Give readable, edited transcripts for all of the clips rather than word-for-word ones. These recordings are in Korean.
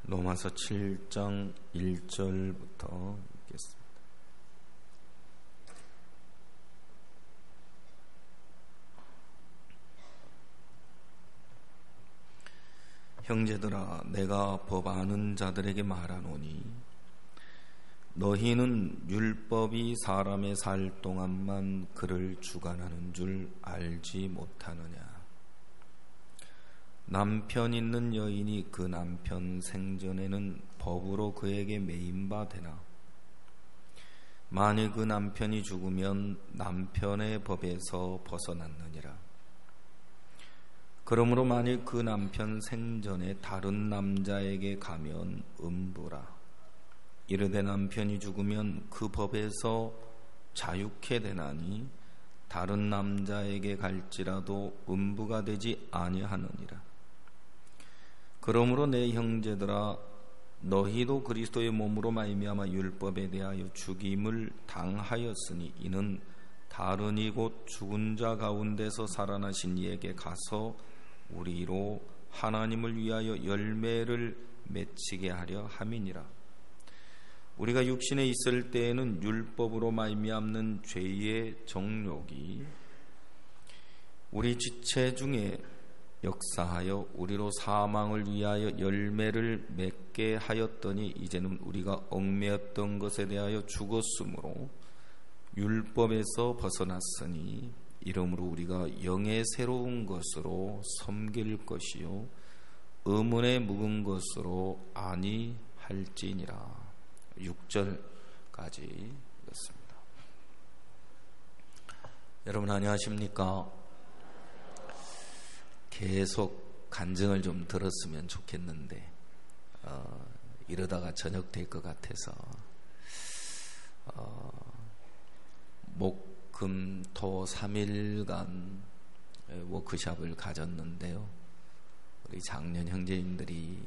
로마서 7장 1절부터 읽겠습니다. 형제들아, 내가 법 아는 자들에게 말하노니 너희는 율법이 사람의 살 동안만 그를 주관하는 줄 알지 못하느냐. 남편 있는 여인이 그 남편 생전에는 법으로 그에게 매인 바 되나. 만일 그 남편이 죽으면 남편의 법에서 벗어났느니라. 그러므로 만일 그 남편 생전에 다른 남자에게 가면 음부라. 이르되 남편이 죽으면 그 법에서 자유케 되나니 다른 남자에게 갈지라도 음부가 되지 아니하느니라. 그러므로 내 형제들아, 너희도 그리스도의 몸으로 말미암아 율법에 대하여 죽임을 당하였으니 이는 다른 이곳 죽은 자 가운데서 살아나신 이에게 가서 우리로 하나님을 위하여 열매를 맺히게 하려 함이니라. 우리가 육신에 있을 때에는 율법으로 말미암는 죄의 정욕이 우리 지체 중에 역사하여 우리로 사망을 위하여 열매를 맺게 하였더니 이제는 우리가 얽매였던 것에 대하여 죽었으므로 율법에서 벗어났으니 이러므로 우리가 영의 새로운 것으로 섬길 것이요 의문에 묵은 것으로 아니할지니라. 6절까지 읽었습니다. 여러분 안녕하십니까? 계속 간증을 좀 들었으면 좋겠는데 이러다가 저녁 될 것 같아서 목, 금, 토 3일간 워크숍을 가졌는데요. 우리 장년 형제님들이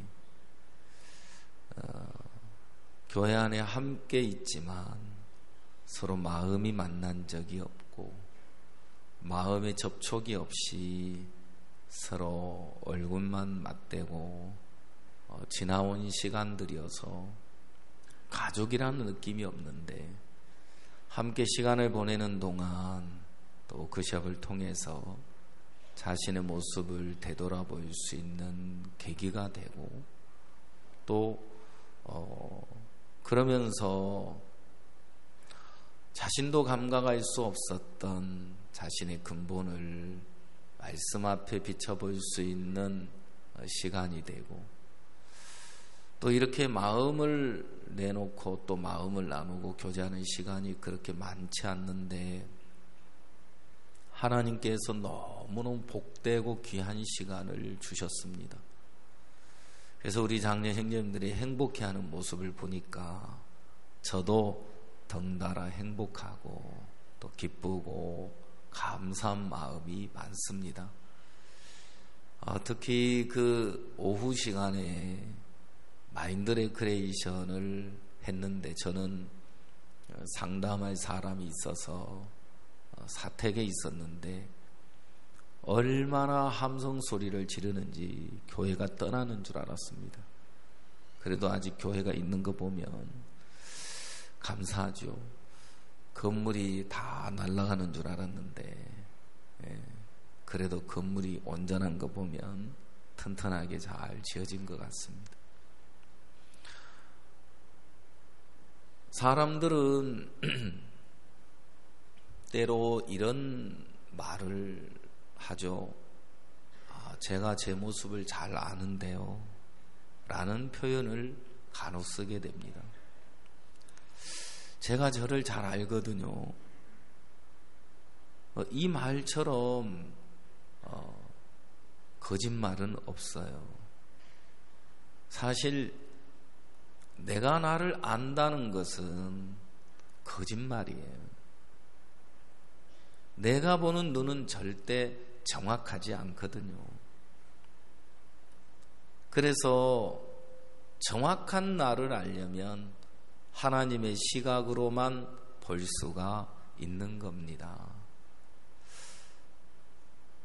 교회 안에 함께 있지만 서로 마음이 만난 적이 없고 마음의 접촉이 없이 서로 얼굴만 맞대고 지나온 시간들이어서 가족이라는 느낌이 없는데 함께 시간을 보내는 동안 또 워크숍을 통해서 자신의 모습을 되돌아볼 수 있는 계기가 되고 또 그러면서 자신도 감각할 수 없었던 자신의 근본을 말씀 앞에 비춰볼 수 있는 시간이 되고 또 이렇게 마음을 내놓고 또 마음을 나누고 교제하는 시간이 그렇게 많지 않는데 하나님께서 너무너무 복되고 귀한 시간을 주셨습니다. 그래서 우리 장년 형제님들이 행복해하는 모습을 보니까 저도 덩달아 행복하고 또 기쁘고 감사한 마음이 많습니다. 특히 그 오후 시간에 마인드 레크레이션을 했는데 저는 상담할 사람이 있어서 사택에 있었는데 얼마나 함성 소리를 지르는지 교회가 떠나는 줄 알았습니다. 그래도 아직 교회가 있는 거 보면 감사하죠. 건물이 다 날아가는 줄 알았는데 그래도 건물이 온전한 거 보면 튼튼하게 잘 지어진 것 같습니다. 사람들은 때로 이런 말을 하죠. 제가 제 모습을 잘 아는데요 라는 표현을 간혹 쓰게 됩니다. 제가 저를 잘 알거든요. 이 말처럼 거짓말은 없어요. 사실 내가 나를 안다는 것은 거짓말이에요. 내가 보는 눈은 절대 정확하지 않거든요. 그래서 정확한 나를 알려면 하나님의 시각으로만 볼 수가 있는 겁니다.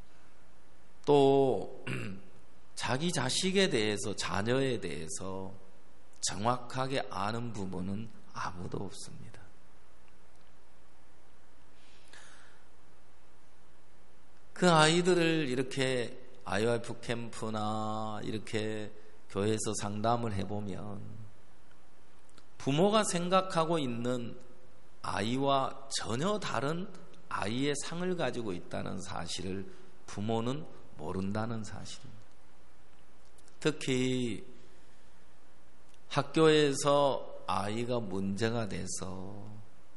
또 자기 자식에 대해서, 자녀에 대해서 정확하게 아는 부모는 아무도 없습니다. 그 아이들을 이렇게 IYF 캠프나 이렇게 교회에서 상담을 해보면 부모가 생각하고 있는 아이와 전혀 다른 아이의 상을 가지고 있다는 사실을 부모는 모른다는 사실입니다. 특히 학교에서 아이가 문제가 돼서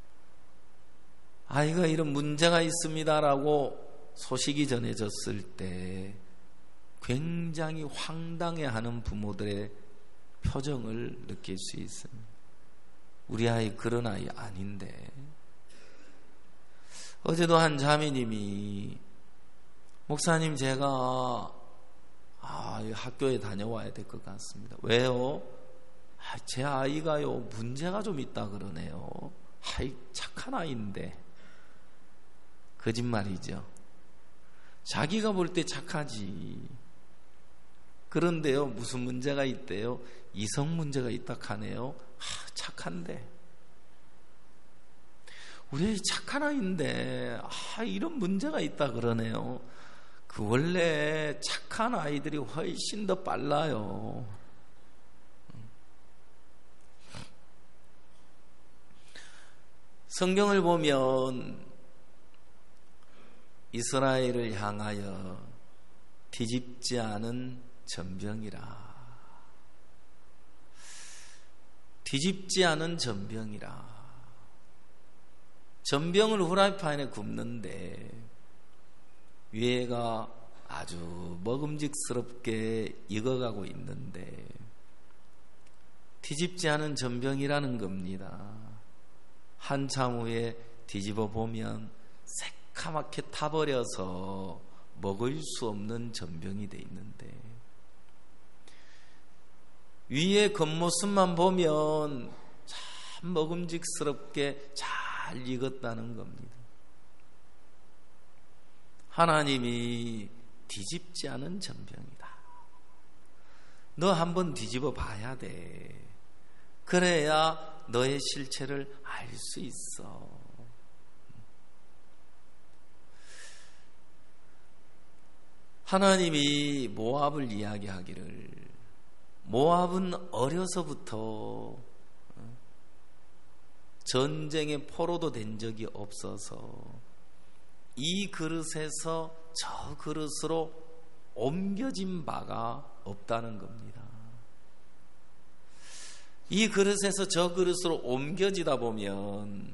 아이가 이런 문제가 있습니다라고 소식이 전해졌을 때 굉장히 황당해하는 부모들의 표정을 느낄 수 있습니다. 우리 아이 그런 아이 아닌데. 어제도 한 자매님이 목사님 제가 학교에 다녀와야 될 것 같습니다. 왜요? 제 아이가요 문제가 좀 있다 그러네요. 착한 아이인데. 거짓말이죠. 자기가 볼 때 착하지. 그런데요 무슨 문제가 있대요? 이성 문제가 있다 하네요. 착한데. 우리 아이 착한 아이인데 이런 문제가 있다 그러네요. 그 원래 착한 아이들이 훨씬 더 빨라요. 성경을 보면 이스라엘을 향하여 뒤집지 않은 전병이라. 뒤집지 않은 전병이라. 전병을 후라이팬에 굽는데 위에가 아주 먹음직스럽게 익어가고 있는데 뒤집지 않은 전병이라는 겁니다. 한참 후에 뒤집어 보면 새카맣게 타버려서 먹을 수 없는 전병이 돼 있는데 위에 겉모습만 보면 참 먹음직스럽게 잘 익었다는 겁니다. 하나님이 뒤집지 않은 전병이다. 너 한번 뒤집어 봐야 돼. 그래야 너의 실체를 알 수 있어. 하나님이 모압을 이야기하기를 모압은 어려서부터 전쟁의 포로도 된 적이 없어서 이 그릇에서 저 그릇으로 옮겨진 바가 없다는 겁니다. 이 그릇에서 저 그릇으로 옮겨지다 보면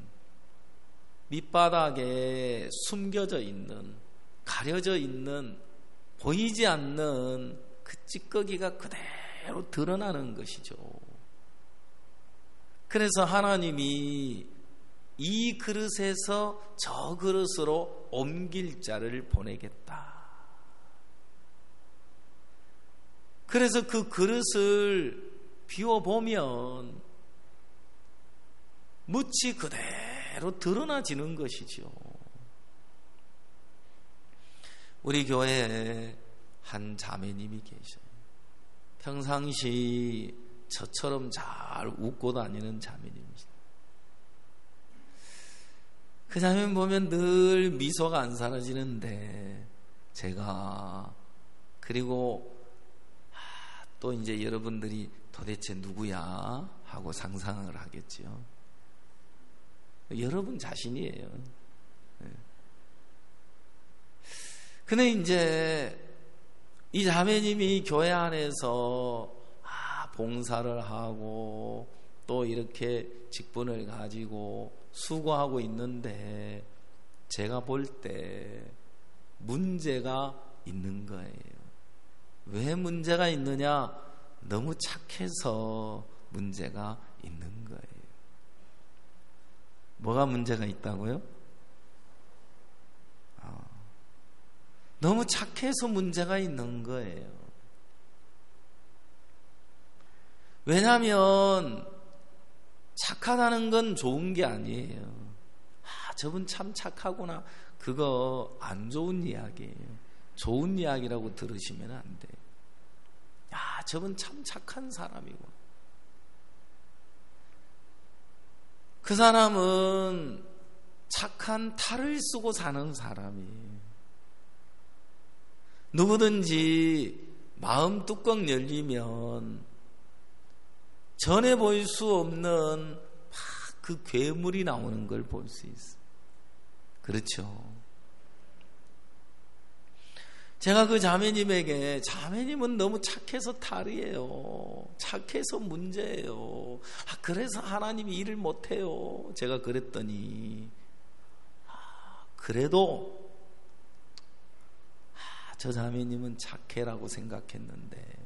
밑바닥에 숨겨져 있는, 가려져 있는, 보이지 않는 그 찌꺼기가 그대로 드러나는 것이죠. 그래서 하나님이 이 그릇에서 저 그릇으로 옮길 자를 보내겠다. 그래서 그 그릇을 비워보면 묻이 그대로 드러나지는 것이죠. 우리 교회에 한 자매님이 계셔요. 평상시 저처럼 잘 웃고 다니는 자매님이시죠. 그 자매님 보면 늘 미소가 안 사라지는데 제가 그리고 또 이제 여러분들이 도대체 누구야 하고 상상을 하겠죠. 여러분 자신이에요. 근데 이제 이 자매님이 교회 안에서 봉사를 하고 또 이렇게 직분을 가지고 수고하고 있는데 제가 볼 때 문제가 있는 거예요. 왜 문제가 있느냐? 너무 착해서 문제가 있는 거예요. 뭐가 문제가 있다고요? 너무 착해서 문제가 있는 거예요. 왜냐하면 착하다는 건 좋은 게 아니에요. 저분 참 착하구나. 그거 안 좋은 이야기예요. 좋은 이야기라고 들으시면 안 돼요. 저분 참 착한 사람이구나. 그 사람은 착한 탈을 쓰고 사는 사람이에요. 누구든지 마음 뚜껑 열리면 전에 보일 수 없는 막 그 괴물이 나오는 걸 볼 수 있어요. 그렇죠. 제가 그 자매님에게, 자매님은 너무 착해서 탈이에요. 착해서 문제예요. 그래서 하나님이 일을 못해요. 제가 그랬더니 그래도 저 자매님은 착해라고 생각했는데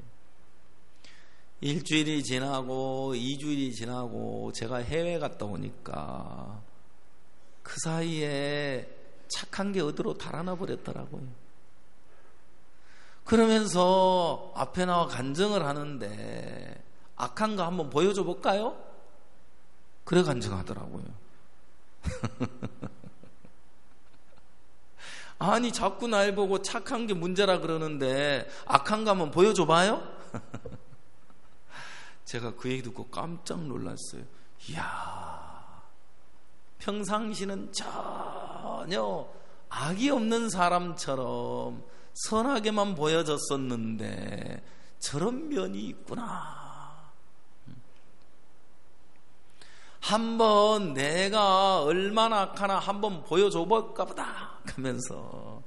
일주일이 지나고 2주일이 지나고 제가 해외 갔다 오니까 그 사이에 착한 게 어디로 달아나 버렸더라고요. 그러면서 앞에 나와 간증을 하는데 악한 거 한번 보여줘 볼까요? 그래 간증하더라고요. 아니 자꾸 날 보고 착한 게 문제라 그러는데 악한 거 한번 보여줘 봐요? 제가 그 얘기 듣고 깜짝 놀랐어요. 이야, 평상시는 전혀 악이 없는 사람처럼 선하게만 보여졌었는데 저런 면이 있구나. 한번 내가 얼마나 악하나 한번 보여줘 볼까 보다 하면서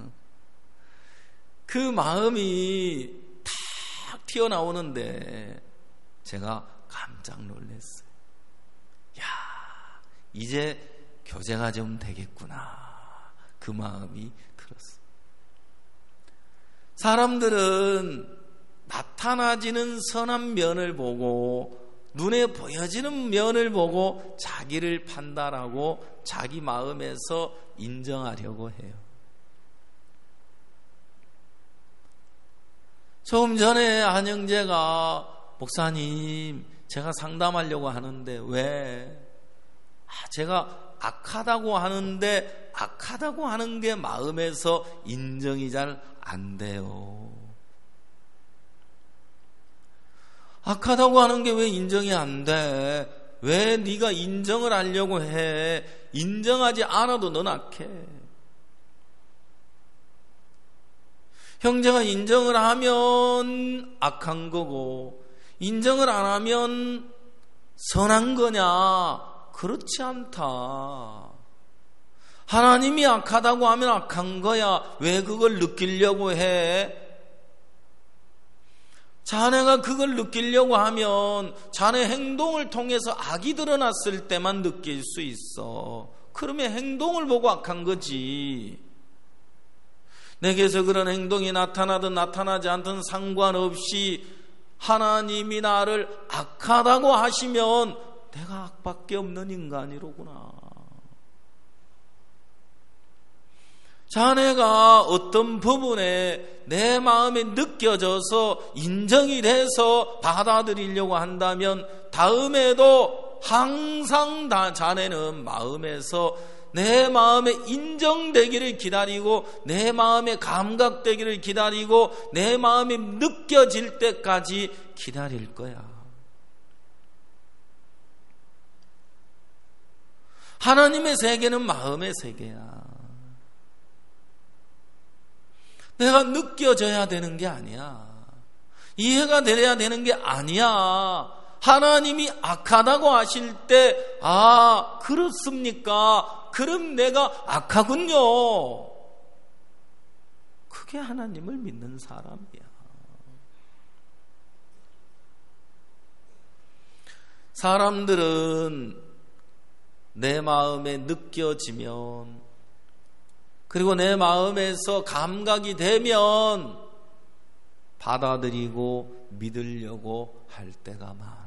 그 마음이 탁 튀어나오는데 제가 깜짝 놀랐어요. 야, 이제 교제가 좀 되겠구나. 그 마음이 들었어요. 사람들은 나타나지는 선한 면을 보고 눈에 보여지는 면을 보고 자기를 판단하고 자기 마음에서 인정하려고 해요. 조금 전에 한 형제가 목사님, 제가 상담하려고 하는데 왜? 제가 악하다고 하는데 악하다고 하는 게 마음에서 인정이 잘 안 돼요. 악하다고 하는 게 왜 인정이 안 돼? 왜 네가 인정을 하려고 해? 인정하지 않아도 넌 악해. 형제가 인정을 하면 악한 거고 인정을 안 하면 선한 거냐? 그렇지 않다. 하나님이 악하다고 하면 악한 거야. 왜 그걸 느끼려고 해? 자네가 그걸 느끼려고 하면 자네 행동을 통해서 악이 드러났을 때만 느낄 수 있어. 그러면 행동을 보고 악한 거지. 내게서 그런 행동이 나타나든 나타나지 않든 상관없이 하나님이 나를 악하다고 하시면 내가 악밖에 없는 인간이로구나. 자네가 어떤 부분에 내 마음에 느껴져서 인정이 돼서 받아들이려고 한다면 다음에도 항상 자네는 마음에서 내 마음에 인정되기를 기다리고 내 마음에 감각되기를 기다리고 내 마음에 느껴질 때까지 기다릴 거야. 하나님의 세계는 마음의 세계야. 내가 느껴져야 되는 게 아니야. 이해가 돼야 되는 게 아니야. 하나님이 악하다고 하실 때, 아, 그렇습니까? 그럼 내가 악하군요. 그게 하나님을 믿는 사람이야. 사람들은 내 마음에 느껴지면 그리고 내 마음에서 감각이 되면 받아들이고 믿으려고 할 때가 많아.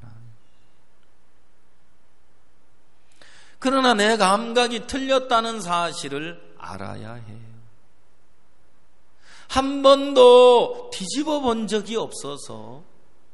그러나 내 감각이 틀렸다는 사실을 알아야 해요. 한 번도 뒤집어 본 적이 없어서,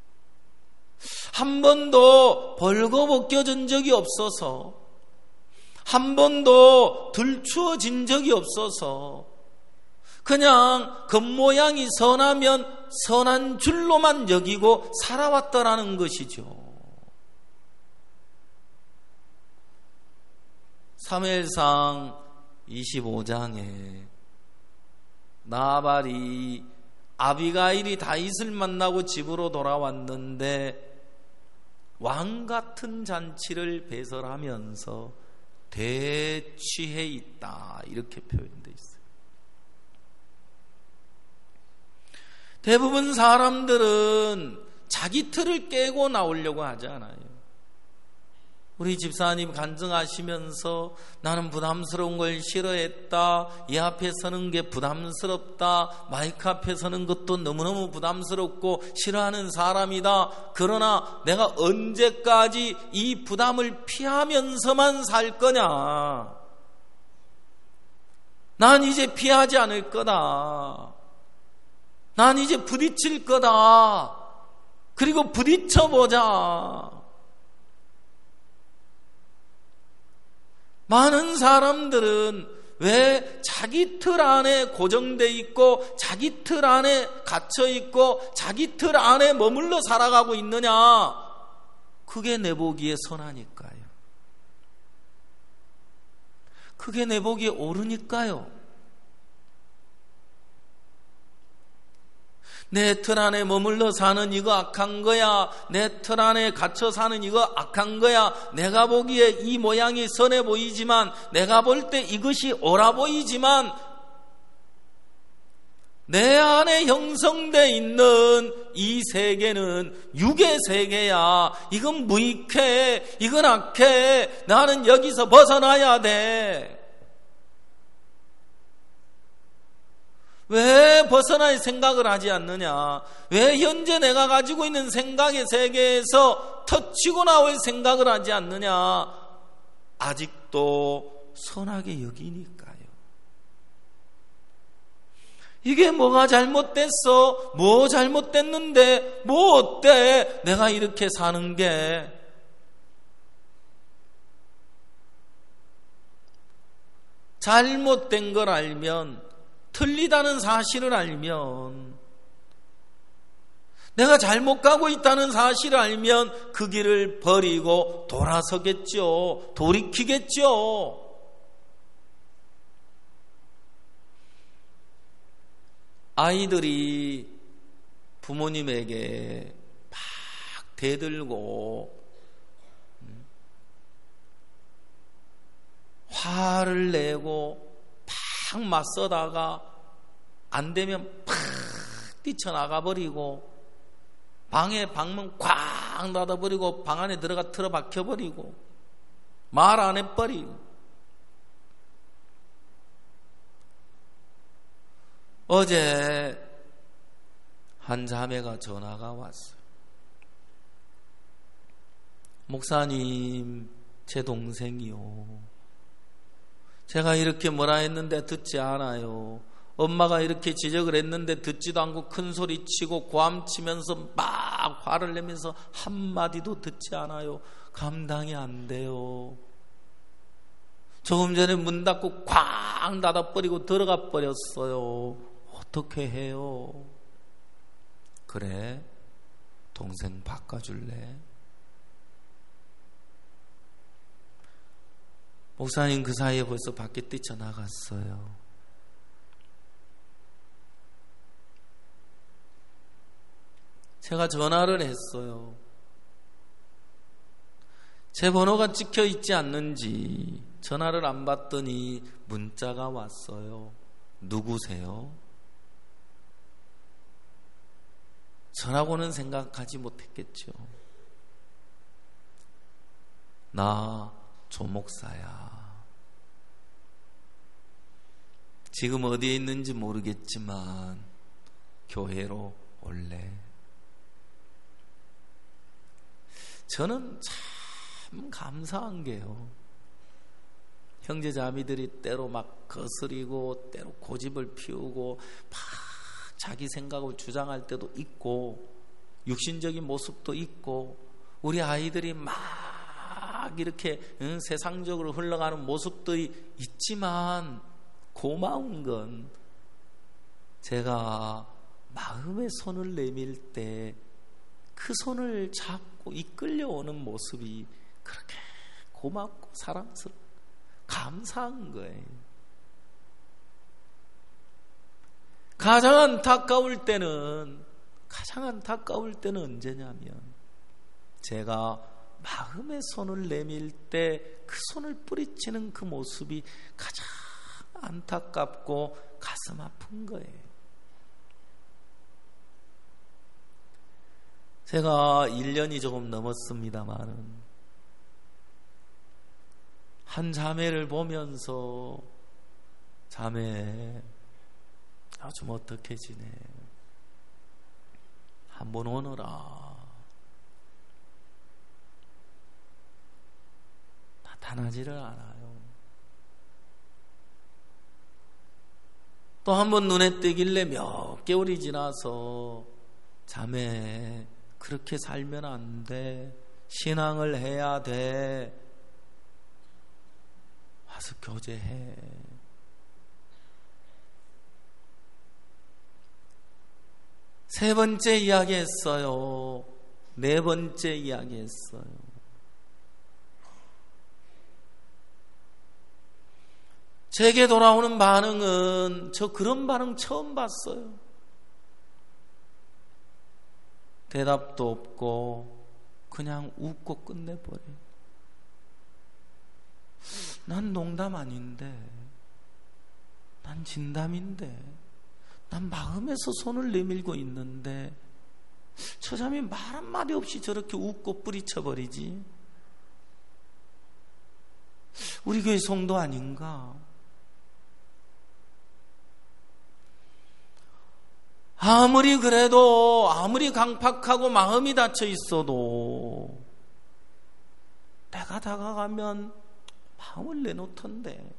한 번도 벌거벗겨진 적이 없어서, 한 번도 들추어진 적이 없어서 그냥 겉모양이 선하면 선한 줄로만 여기고 살아왔더라는 것이죠. 사무엘상 25장에 나발이 아비가일이 다윗을 만나고 집으로 돌아왔는데 왕 같은 잔치를 배설하면서 대취해 있다, 이렇게 표현되어 있어요. 대부분 사람들은 자기 틀을 깨고 나오려고 하지 않아요. 우리 집사님 간증하시면서 나는 부담스러운 걸 싫어했다, 이 앞에 서는 게 부담스럽다, 마이크 앞에 서는 것도 너무너무 부담스럽고 싫어하는 사람이다. 그러나 내가 언제까지 이 부담을 피하면서만 살 거냐? 난 이제 피하지 않을 거다. 난 이제 부딪힐 거다. 그리고 부딪혀보자. 많은 사람들은 왜 자기 틀 안에 고정돼 있고 자기 틀 안에 갇혀 있고 자기 틀 안에 머물러 살아가고 있느냐? 그게 내보기에 선하니까요. 그게 내보기에 옳으니까요. 내 틀 안에 머물러 사는 이거 악한 거야. 내 틀 안에 갇혀 사는 이거 악한 거야. 내가 보기에 이 모양이 선해 보이지만, 내가 볼 때 이것이 옳아 보이지만, 내 안에 형성되어 있는 이 세계는 육의 세계야. 이건 무익해. 이건 악해. 나는 여기서 벗어나야 돼. 왜 벗어날 생각을 하지 않느냐? 왜 현재 내가 가지고 있는 생각의 세계에서 터치고 나올 생각을 하지 않느냐? 아직도 선하게 여기니까요. 이게 뭐가 잘못됐어? 뭐 잘못됐는데? 뭐 어때? 내가 이렇게 사는 게. 잘못된 걸 알면, 틀리다는 사실을 알면, 내가 잘못 가고 있다는 사실을 알면 그 길을 버리고 돌아서겠죠. 돌이키겠죠. 아이들이 부모님에게 막 대들고 화를 내고 팍 맞서다가 안 되면 팍 뛰쳐나가 버리고 방에 방문 쾅 닫아버리고 방 안에 들어가 틀어박혀 버리고 말 안 해버리고. 어제 한 자매가 전화가 왔어요. 목사님, 제 동생이요. 제가 이렇게 뭐라 했는데 듣지 않아요. 엄마가 이렇게 지적을 했는데 듣지도 않고 큰 소리 치고 고함치면서 막 화를 내면서 한마디도 듣지 않아요. 감당이 안 돼요. 조금 전에 문 닫고 쾅 닫아버리고 들어가 버렸어요. 어떻게 해요? 그래, 동생 바꿔줄래? 목사님, 그 사이에 벌써 밖에 뛰쳐나갔어요. 제가 전화를 했어요. 제 번호가 찍혀 있지 않는지 전화를 안 받더니 문자가 왔어요. 누구세요? 전화고는 생각하지 못했겠죠. 나 조 목사야. 지금 어디에 있는지 모르겠지만 교회로 올래? 저는 참 감사한 게요, 형제자매들이 때로 막 거스리고 때로 고집을 피우고 막 자기 생각을 주장할 때도 있고 육신적인 모습도 있고 우리 아이들이 막 이렇게 세상적으로 흘러가는 모습도 있지만 고마운 건 제가 마음의 손을 내밀 때 그 손을 잡고 이끌려오는 모습이 그렇게 고맙고 사랑스럽고 감사한 거예요. 가장 안타까울 때는 언제냐면 제가 마음의 손을 내밀 때 그 손을 뿌리치는 그 모습이 가장 안타깝고 가슴 아픈 거예요. 제가 1년이 조금 넘었습니다만 한 자매를 보면서 자매 요즘 어떻게 지내? 한번 오너라. 나타나지를 않아요. 또 한번 눈에 띄길래 몇 개월이 지나서 자매 그렇게 살면 안 돼. 신앙을 해야 돼. 와서 교제해. 세 번째 이야기했어요. 네 번째 이야기했어요. 제게 돌아오는 반응은 저 그런 반응 처음 봤어요. 대답도 없고 그냥 웃고 끝내버려요. 난 농담 아닌데, 난 진담인데, 난 마음에서 손을 내밀고 있는데 저 사람이 말 한마디 없이 저렇게 웃고 뿌리쳐버리지. 우리 교회 성도 아닌가? 아무리 그래도, 아무리 강팍하고 마음이 닫혀 있어도 내가 다가가면 마음을 내놓던데,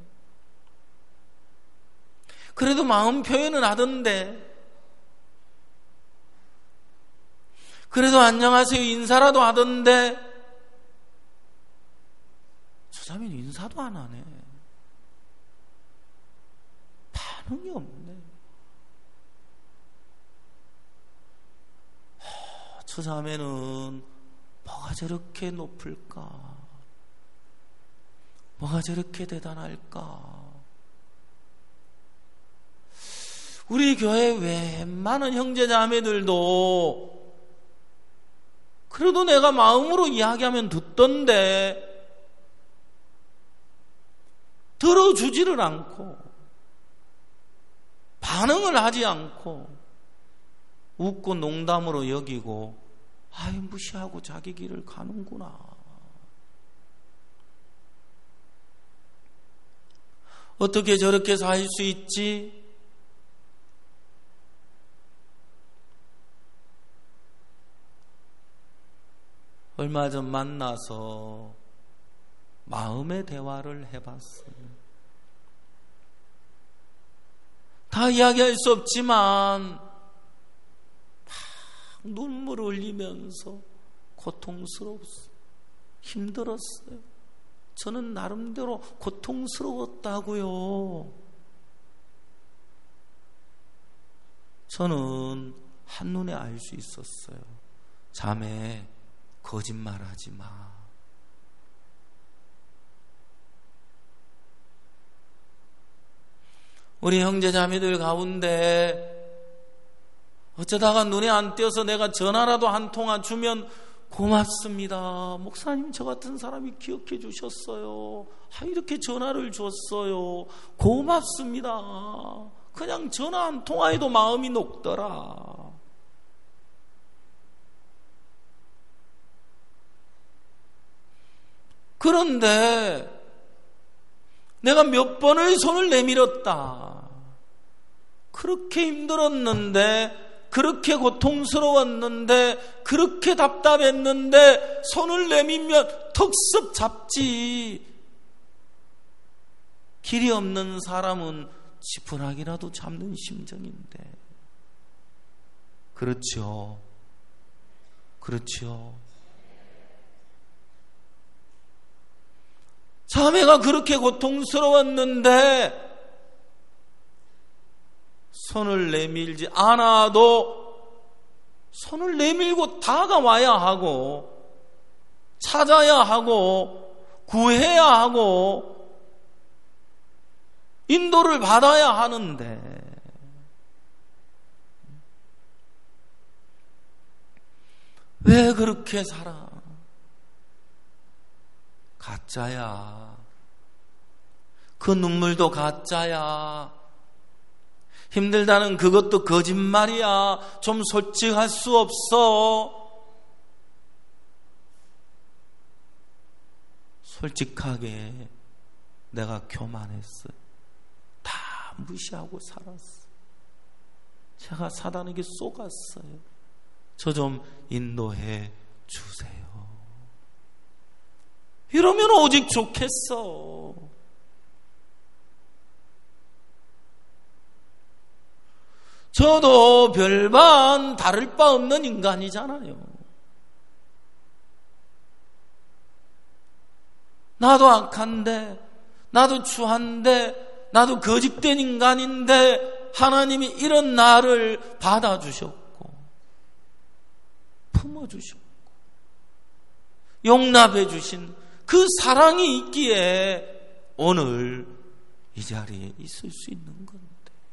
그래도 마음 표현은 하던데, 그래도 안녕하세요 인사라도 하던데 저 사람은 인사도 안 하네. 반응이 없네. 저 자매는 뭐가 저렇게 높을까? 뭐가 저렇게 대단할까? 우리 교회 웬만한 형제 자매들도 그래도 내가 마음으로 이야기하면 듣던데 들어주지를 않고 반응을 하지 않고 웃고 농담으로 여기고 아이 무시하고 자기 길을 가는구나. 어떻게 저렇게 살 수 있지? 얼마 전 만나서 마음의 대화를 해봤어요. 다 이야기할 수 없지만 막 눈물을 흘리면서 고통스러웠어요. 힘들었어요. 저는 나름대로 고통스러웠다고요. 저는 한눈에 알 수 있었어요. 자매 거짓말하지 마. 우리 형제 자매들 가운데 어쩌다가 눈에 안 띄어서 내가 전화라도 한 통화 주면 고맙습니다. 목사님 저 같은 사람이 기억해 주셨어요. 이렇게 전화를 줬어요. 고맙습니다. 그냥 전화 한 통화에도 마음이 녹더라. 그런데 내가 몇 번을 손을 내밀었다. 그렇게 힘들었는데, 그렇게 고통스러웠는데, 그렇게 답답했는데 손을 내밀면 턱습 잡지. 길이 없는 사람은 지푸라기라도 잡는 심정인데. 그렇죠. 그렇죠. 자매가 그렇게 고통스러웠는데 손을 내밀지 않아도 손을 내밀고 다가와야 하고 찾아야 하고 구해야 하고 인도를 받아야 하는데 왜 그렇게 살아? 가짜야. 그 눈물도 가짜야. 힘들다는 그것도 거짓말이야. 좀 솔직할 수 없어. 솔직하게 내가 교만했어요. 다 무시하고 살았어. 제가 사단에게 속았어요. 저 좀 인도해 주세요. 이러면 오직 좋겠어. 저도 별반 다를 바 없는 인간이잖아요. 나도 악한데, 나도 추한데, 나도 거짓된 인간인데 하나님이 이런 나를 받아주셨고 품어주셨고 용납해 주신 그 사랑이 있기에 오늘 이 자리에 있을 수 있는 건데,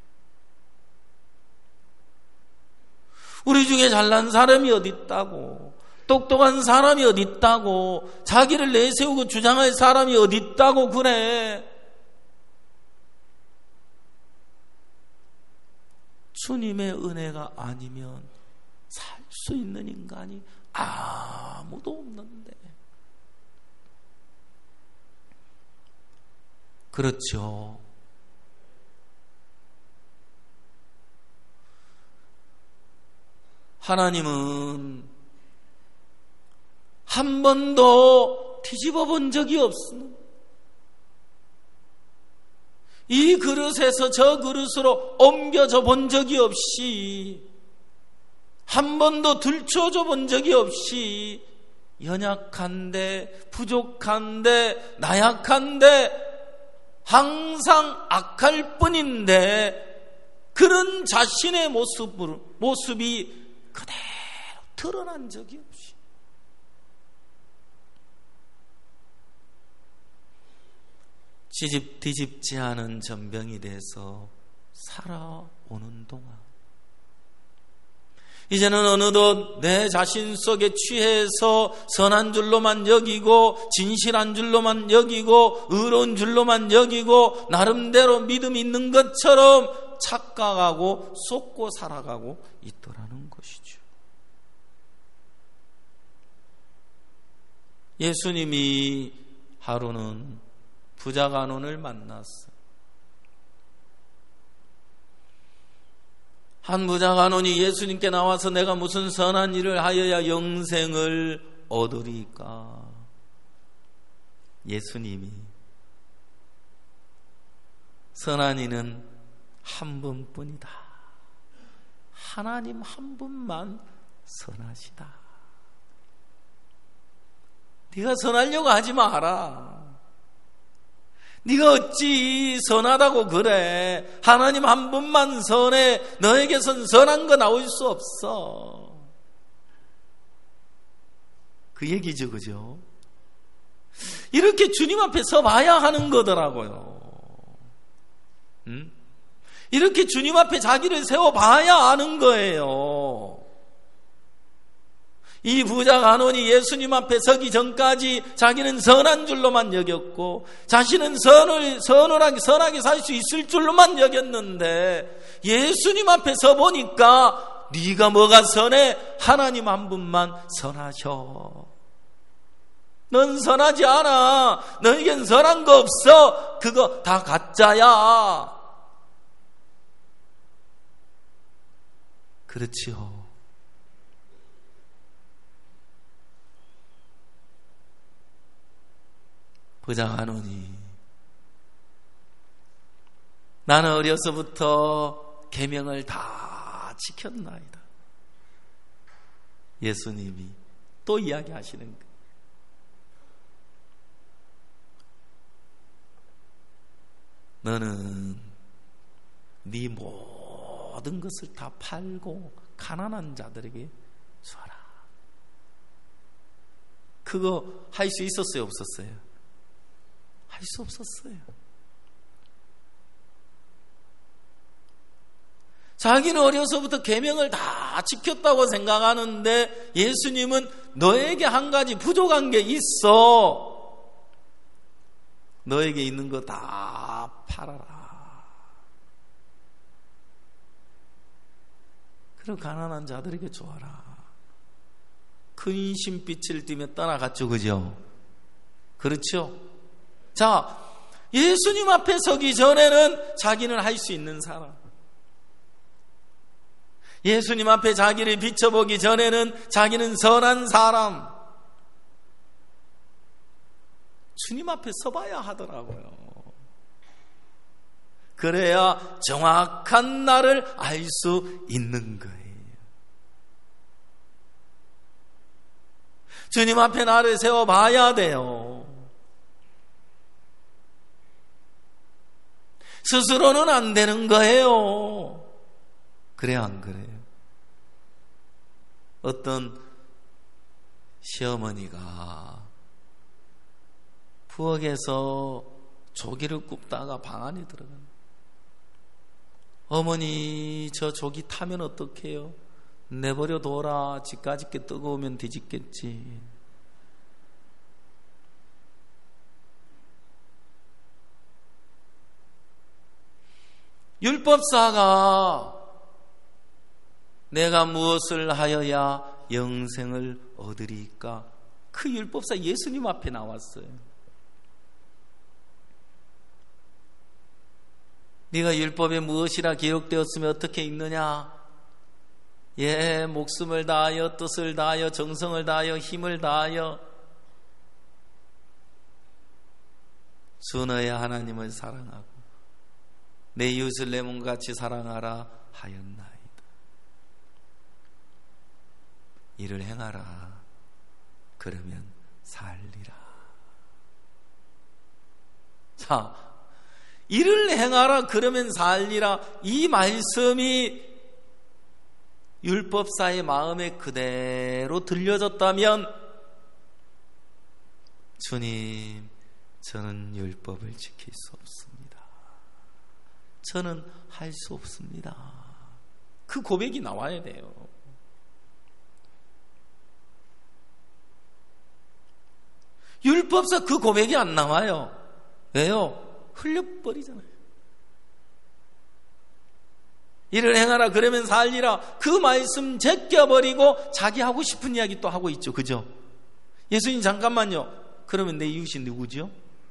우리 중에 잘난 사람이 어디 있다고, 똑똑한 사람이 어디 있다고, 자기를 내세우고 주장할 사람이 어디 있다고 그래. 주님의 은혜가 아니면 살 수 있는 인간이 아무도 없는데. 그렇죠. 하나님은 한 번도 뒤집어 본 적이 없습니다. 이 그릇에서 저 그릇으로 옮겨져 본 적이 없이, 한 번도 들춰져 본 적이 없이, 연약한데, 부족한데, 나약한데, 항상 악할 뿐인데, 그런 자신의 모습이 그대로 드러난 적이 없이, 뒤집지 않은 전병이 돼서 살아오는 동안, 이제는 어느덧 내 자신 속에 취해서 선한 줄로만 여기고, 진실한 줄로만 여기고, 의로운 줄로만 여기고, 나름대로 믿음 있는 것처럼 착각하고 속고 살아가고 있더라는 것이죠. 예수님이 하루는 부자 간원을 만났어요. 한 부자 간원이 예수님께 나와서 내가 무슨 선한 일을 하여야 영생을 얻으리까? 예수님이 선한 이는 한 분뿐이다. 하나님 한 분만 선하시다. 네가 선하려고 하지 마라. 네가 어찌 선하다고 그래. 하나님 한 분만 선해. 너에게선 선한 거 나올 수 없어. 그 얘기죠, 그죠? 이렇게 주님 앞에 서봐야 하는 거더라고요. 이렇게 주님 앞에 자기를 세워봐야 하는 거예요. 이 부자 간원이 예수님 앞에 서기 전까지 자기는 선한 줄로만 여겼고, 자신은 선하게 살 수 있을 줄로만 여겼는데, 예수님 앞에 서 보니까 네가 뭐가 선해? 하나님 한 분만 선하셔. 넌 선하지 않아. 너에겐 선한 거 없어. 그거 다 가짜야. 그렇지요. 부자 간원이 나는 어려서부터 계명을 다 지켰나이다. 예수님이 또 이야기하시는 거예요. 너는 네 모든 것을 다 팔고 가난한 자들에게 주어라. 그거 할 수 있었어요, 없었어요? 할 수 없었어요. 자기는 어려서부터 계명을 다 지켰다고 생각하는데 예수님은 너에게 한 가지 부족한 게 있어. 너에게 있는 거 다 팔아라. 그리고 가난한 자들에게 줘라. 근심빛을 띠며 떠나갔죠. 그죠? 그렇죠? 자, 예수님 앞에 서기 전에는 자기는 할 수 있는 사람, 예수님 앞에 자기를 비춰보기 전에는 자기는 선한 사람, 주님 앞에 서봐야 하더라고요. 그래야 정확한 나를 알 수 있는 거예요. 주님 앞에 나를 세워봐야 돼요. 스스로는 안 되는 거예요. 그래요, 안 그래요? 어떤 시어머니가 부엌에서 조기를 굽다가 방 안에 들어간, 어머니 저 조기 타면 어떡해요? 내버려 둬라. 집까짓게 뜨거우면 뒤집겠지. 율법사가 내가 무엇을 하여야 영생을 얻으리까? 그 율법사 예수님 앞에 나왔어요. 네가 율법에 무엇이라 기록되었으면 어떻게 읽느냐? 목숨을 다하여 뜻을 다하여 정성을 다하여 힘을 다하여 주 너의 하나님을 사랑하고 내 이웃을 내 몸같이 사랑하라 하였나이다. 이를 행하라. 그러면 살리라. 자, 이를 행하라. 그러면 살리라. 이 말씀이 율법사의 마음에 그대로 들려졌다면, 주님, 저는 율법을 지킬 수 없습니다. 저는 할 수 없습니다. 그 고백이 나와야 돼요. 율법사 그 고백이 안 나와요. 왜요? 흘려버리잖아요. 이를 행하라 그러면 살리라. 그 말씀 제껴버리고 자기 하고 싶은 이야기 또 하고 있죠. 그죠? 예수님 잠깐만요. 그러면 내 이웃이 누구죠?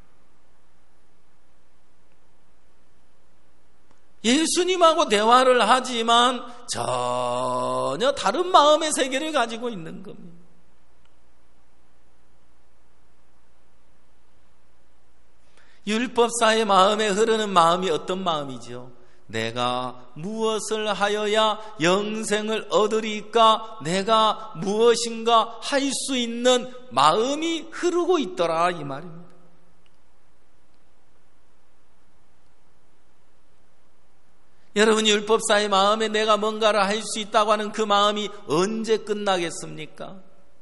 예수님하고 대화를 하지만 전혀 다른 마음의 세계를 가지고 있는 겁니다. 율법사의 마음에 흐르는 마음이 어떤 마음이죠? 내가 무엇을 하여야 영생을 얻으리까? 내가 무엇인가 할 수 있는 마음이 흐르고 있더라, 이 말입니다. 여러분, 율법사의 마음에 내가 뭔가를 할 수 있다고 하는 그 마음이 언제 끝나겠습니까?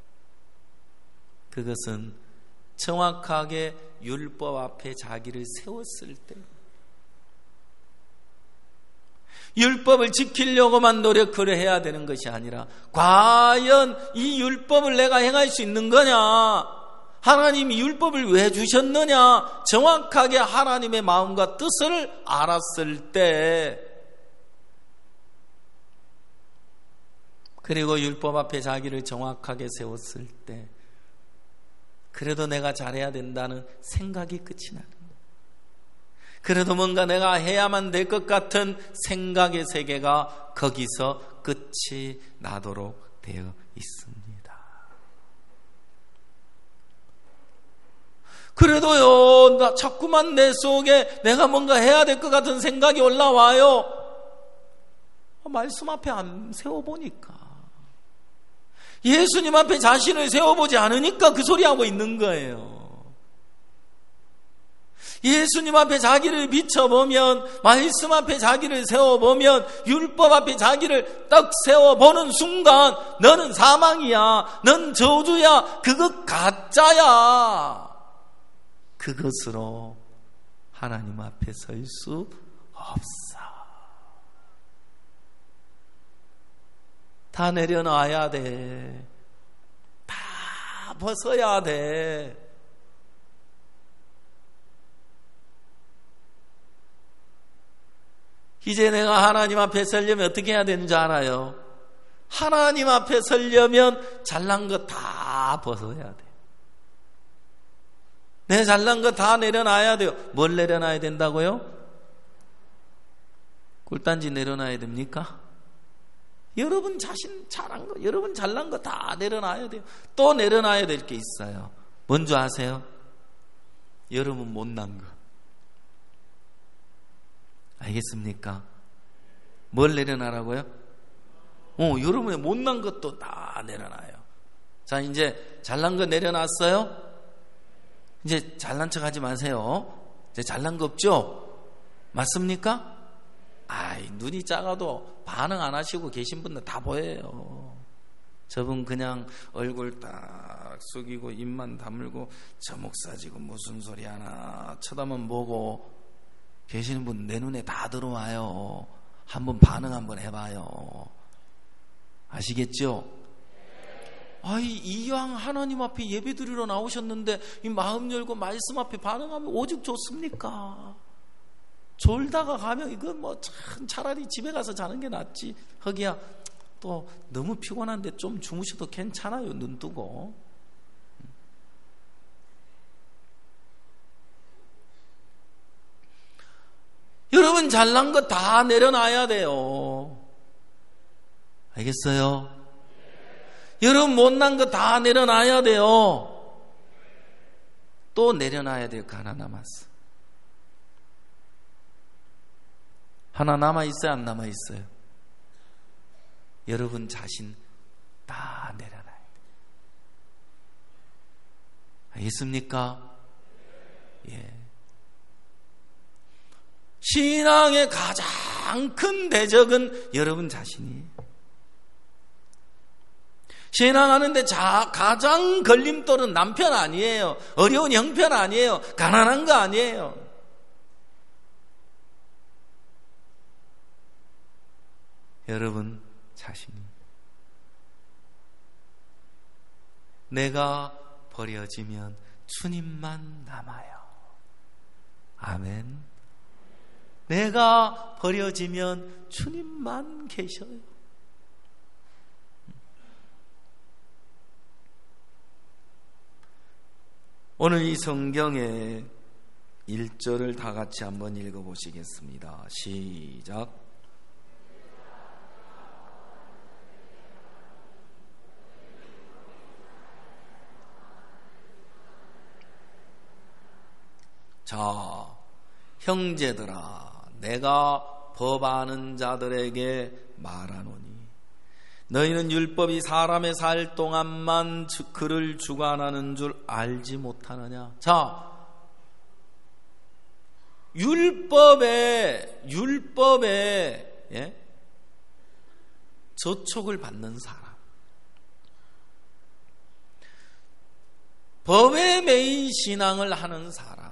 그것은 정확하게 율법 앞에 자기를 세웠을 때, 율법을 지키려고만 노력을 해야 되는 것이 아니라 과연 이 율법을 내가 행할 수 있는 거냐? 하나님이 율법을 왜 주셨느냐? 정확하게 하나님의 마음과 뜻을 알았을 때, 그리고 율법 앞에 자기를 정확하게 세웠을 때, 그래도 내가 잘해야 된다는 생각이 끝이 나는 거예요. 그래도 뭔가 내가 해야만 될 것 같은 생각의 세계가 거기서 끝이 나도록 되어 있습니다. 그래도요, 나 자꾸만 내 속에 내가 뭔가 해야 될 것 같은 생각이 올라와요. 말씀 앞에 안 세워보니까, 예수님 앞에 자신을 세워보지 않으니까 그 소리하고 있는 거예요. 예수님 앞에 자기를 비춰보면, 말씀 앞에 자기를 세워보면, 율법 앞에 자기를 딱 세워보는 순간 너는 사망이야, 넌 저주야, 그것 가짜야. 그것으로 하나님 앞에 설 수 없어. 다 내려놔야 돼. 다 벗어야 돼. 이제 내가 하나님 앞에 서려면 어떻게 해야 되는 줄 알아요? 하나님 앞에 서려면 잘난 거 다 벗어야 돼. 내 잘난 거 다 내려놔야 돼요. 뭘 내려놔야 된다고요? 꿀단지 내려놔야 됩니까? 여러분 자신 잘한 거, 여러분 잘난 거 다 내려놔야 돼요. 또 내려놔야 될 게 있어요. 뭔지 아세요? 여러분 못난 거. 알겠습니까? 뭘 내려놔라고요? 여러분의 못난 것도 다 내려놔요. 자, 이제 잘난 거 내려놨어요? 이제 잘난 척 하지 마세요. 이제 잘난 거 없죠? 맞습니까? 눈이 작아도 반응 안 하시고 계신 분들 다 보여요. 저분 그냥 얼굴 딱 숙이고 입만 다물고 저 목사 지금 무슨 소리 하나 쳐다만 보고 계시는 분 내 눈에 다 들어와요. 한번 반응 한번 해봐요. 아시겠죠? 이왕 하나님 앞에 예배 드리러 나오셨는데 이 마음 열고 말씀 앞에 반응하면 오직 좋습니까? 졸다가 가면 이건 차라리 집에 가서 자는 게 낫지. 허기야 또 너무 피곤한데 좀 주무셔도 괜찮아요. 눈 뜨고. 여러분 잘난 거 다 내려놔야 돼요. 알겠어요? 여러분 못난 거 다 내려놔야 돼요. 또 내려놔야 될 거 하나 남았어. 하나 남아있어요? 안 남아있어요? 여러분 자신 다 내려놔야 돼요. 알겠습니까? 예. 신앙의 가장 큰 대적은 여러분 자신이에요. 신앙하는데 가장 걸림돌은 남편 아니에요. 어려운 형편 아니에요. 가난한 거 아니에요. 여러분 자신이. 내가 버려지면 주님만 남아요. 아멘. 내가 버려지면 주님만 계셔요. 오늘 이 성경의 1절을 다 같이 한번 읽어보시겠습니다. 시작. 자, 형제들아, 내가 법 아는 자들에게 말하노니 너희는 율법이 사람의 살 동안만 그를 주관하는 줄 알지 못하느냐. 자, 율법에 저촉을 받는 사람, 법에 매인 신앙을 하는 사람,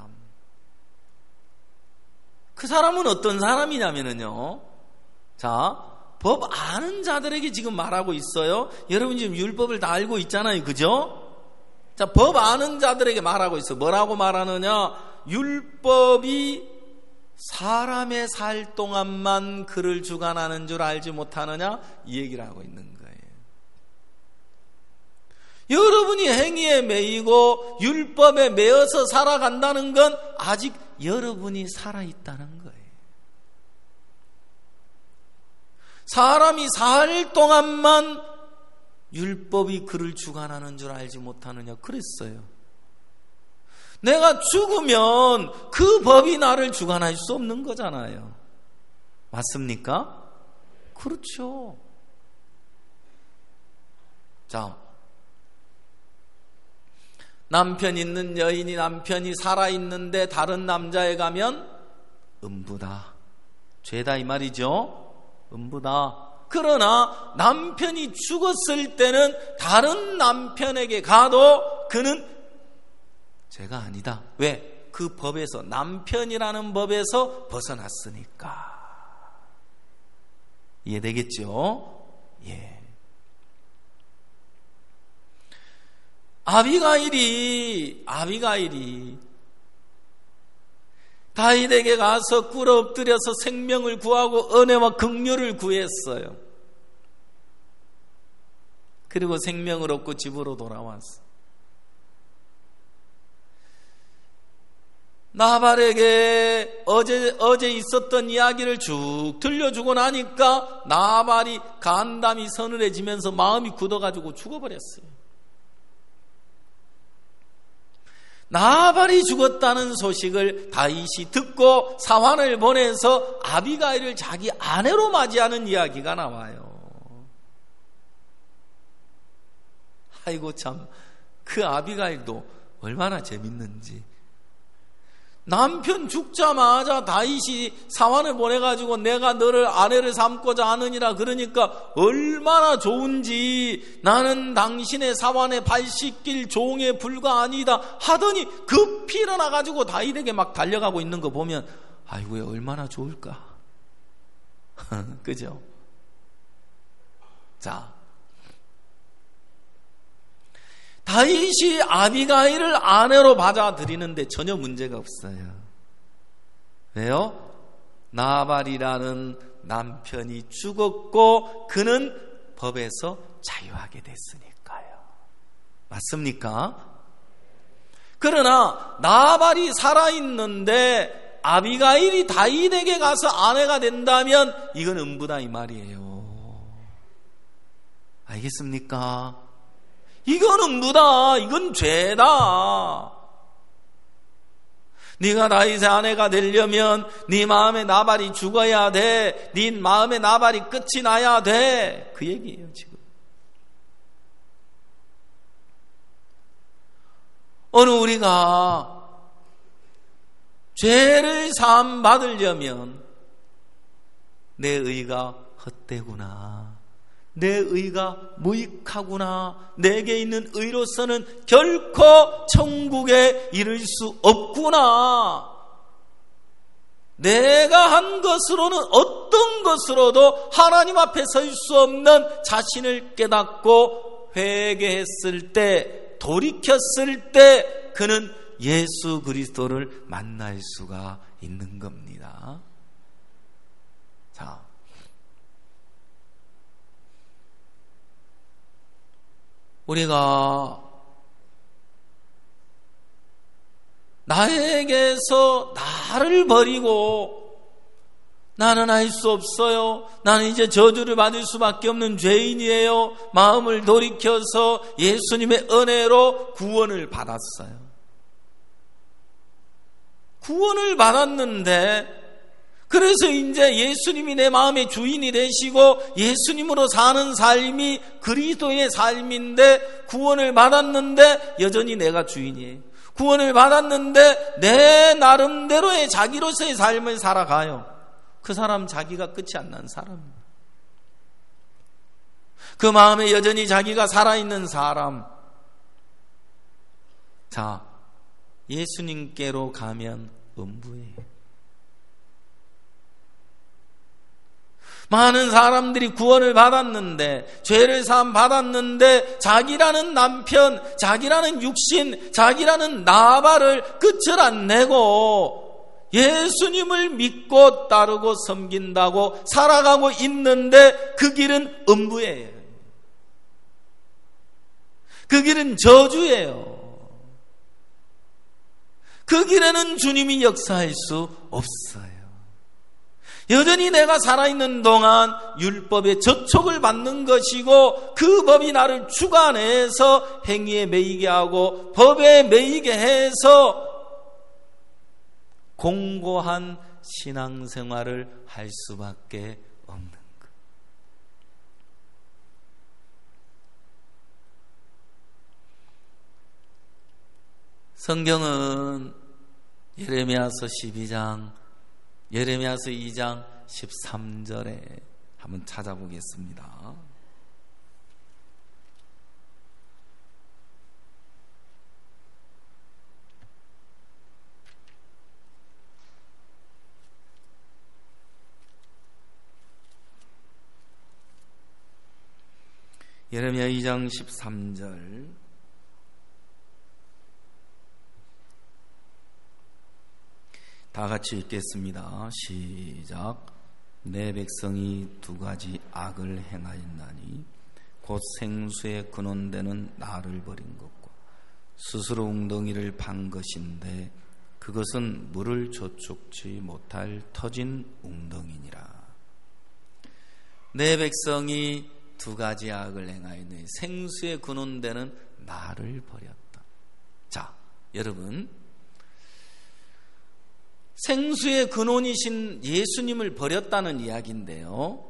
그 사람은 어떤 사람이냐면요, 자, 법 아는 자들에게 지금 말하고 있어요. 여러분 지금 율법을 다 알고 있잖아요, 그죠? 자, 법 아는 자들에게 말하고 있어요. 뭐라고 말하느냐? 율법이 사람의 살 동안만 그를 주관하는 줄 알지 못하느냐? 이 얘기를 하고 있는 거예요. 여러분이 행위에 매이고 율법에 매여서 살아간다는 건 아직 여러분이 살아있다는 거예요. 사람이 살 동안만 율법이 그를 주관하는 줄 알지 못하느냐 그랬어요. 내가 죽으면 그 법이 나를 주관할 수 없는 거잖아요. 맞습니까? 그렇죠. 자, 남편 있는 여인이 남편이 살아있는데 다른 남자에 가면 음부다, 죄다 이 말이죠. 음부다. 그러나 남편이 죽었을 때는 다른 남편에게 가도 그는 죄가 아니다. 왜? 그 법에서, 남편이라는 법에서 벗어났으니까. 이해되겠죠? 예. 아비가일이 다윗에게 가서 꿇어 엎드려서 생명을 구하고 은혜와 긍휼을 구했어요. 그리고 생명을 얻고 집으로 돌아왔어. 나발에게 어제 있었던 이야기를 쭉 들려주고 나니까 나발이 간담이 서늘해지면서 마음이 굳어가지고 죽어버렸어요. 나발이 죽었다는 소식을 다윗이 듣고 사환을 보내서 아비가일을 자기 아내로 맞이하는 이야기가 나와요. 아이고 참, 그 아비가일도 얼마나 재밌는지. 남편 죽자마자 다윗이 사환을 보내가지고 내가 너를 아내를 삼고자 하느니라 그러니까 얼마나 좋은지, 나는 당신의 사환의 발 씻길 종에 불과하니다 하더니 급히 일어나가지고 다윗에게 막 달려가고 있는 거 보면 아이고야 얼마나 좋을까. 그죠? 자, 다윗이 아비가일을 아내로 받아들이는데 전혀 문제가 없어요. 왜요? 나발이라는 남편이 죽었고 그는 법에서 자유하게 됐으니까요. 맞습니까? 그러나 나발이 살아있는데 아비가일이 다윗에게 가서 아내가 된다면 이건 음부다 이 말이에요. 알겠습니까? 이건 음부다. 이건 죄다. 네가 다윗의 아내가 되려면 네 마음에 나발이 죽어야 돼. 네 마음에 나발이 끝이 나야 돼. 그 얘기예요 지금. 어느 우리가 죄를 사함 받으려면 내 의가 헛되구나, 내 의가 무익하구나, 내게 있는 의로서는 결코 천국에 이를 수 없구나, 내가 한 것으로는 어떤 것으로도 하나님 앞에 설 수 없는 자신을 깨닫고 회개했을 때, 돌이켰을 때 그는 예수 그리스도를 만날 수가 있는 겁니다. 자, 우리가 나에게서 나를 버리고 나는 할 수 없어요, 나는 이제 저주를 받을 수밖에 없는 죄인이에요, 마음을 돌이켜서 예수님의 은혜로 구원을 받았어요. 구원을 받았는데 그래서 이제 예수님이 내 마음의 주인이 되시고 예수님으로 사는 삶이 그리스도의 삶인데, 구원을 받았는데 여전히 내가 주인이에요. 구원을 받았는데 내 나름대로의 자기로서의 삶을 살아가요. 그 사람 자기가 끝이 안 난 사람입니다. 그 마음에 여전히 자기가 살아있는 사람. 자, 예수님께로 가면 음부예요. 많은 사람들이 구원을 받았는데, 죄를 사함 받았는데 자기라는 남편, 자기라는 육신, 자기라는 나발을 끝을 안 내고 예수님을 믿고 따르고 섬긴다고 살아가고 있는데 그 길은 음부예요. 그 길은 저주예요. 그 길에는 주님이 역사할 수 없어요. 여전히 내가 살아있는 동안 율법의 저촉을 받는 것이고 그 법이 나를 주관해서 행위에 매이게 하고 법에 매이게 해서 공고한 신앙생활을 할 수밖에 없는 것. 성경은 예레미야서 12장, 예레미야서 2장 13절에 한번 찾아보겠습니다. 예레미야 2장 13절. 다 같이 읽겠습니다. 시작. 내 백성이 두 가지 악을 행하였나니 곧 생수의 근원되는 나를 버린 것과 스스로 웅덩이를 판 것인데 그것은 물을 저축지 못할 터진 웅덩이니라. 내 백성이 두 가지 악을 행하였나니 생수의 근원되는 나를 버렸다. 자, 여러분, 생수의 근원이신 예수님을 버렸다는 이야기인데요,